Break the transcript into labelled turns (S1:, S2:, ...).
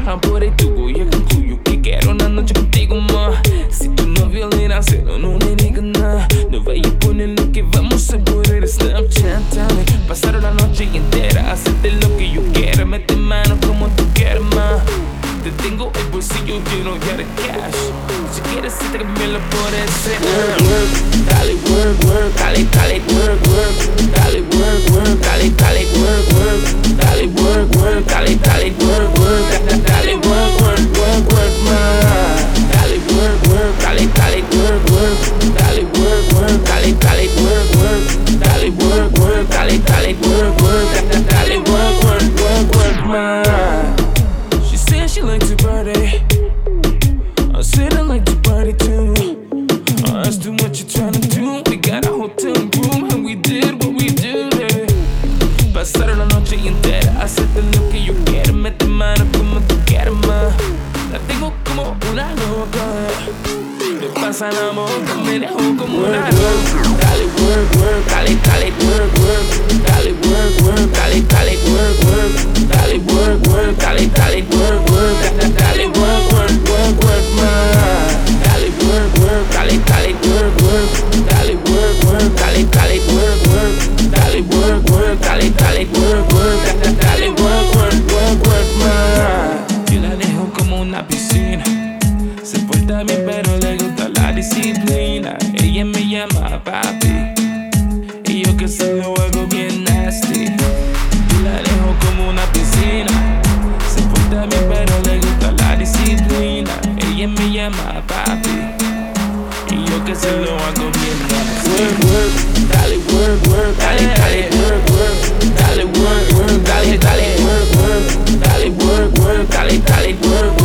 S1: pure 두고 약간 구육이 깨어난 너 contigo ma. Si tu no violina cero no me digas nada. No vaya a poner lo que vamos a poner en Snapchat. Dale, pasaron la noche entera, hacerte lo que yo quiera, mete mano como tú quieras ma. Te tengo el bolsillo lleno ya de cash. Si quieres te cambiarlo por ese dale work, work, dale, dale, work, work, dale work, work, dale, dale, work, work, dale work, work, dale, dale, work, work, dale work, work, work, work, man. Dale work, work, dale, dale, work, work, dale work, work, dale, dale, work, work, dale work, work, dale, dale, work, work, dale work, work, work, work, man. She said she likes to party. I said I like to party too. I asked her what you tryna do. We got a hotel room and we did what we do there. Pasaron la noche entera, hacerte lo que yo quiera, mete mano como tú quieras más. La tengo como una loca. Me pasa la boca, me dejó como una loca. Dale work, work, dale, dale, work, work, dale work, work, dale, dale, work, work, dale work, work, dale, dale, work, work, dale work, work, work, work, man. Dale work, work, dale, dale, work, work, dale work, work, dale, dale, work, work, dale work, work, dale, dale, work, work, dale work, work, work, work, man. Yo la dejo como una piscina. Se porta bien pero le gusta la disciplina. Ella me llama papi y yo que se lo hago bien nasty. Yo la dejo como una piscina. Se porta bien pero le gusta la disciplina. Ella me llama papi y yo que se lo hago bien nasty. Work, work, dale work, work, dale, dale, work, work, dale work, work, dale, dale, work, work, dale work, work, dale, dale, work,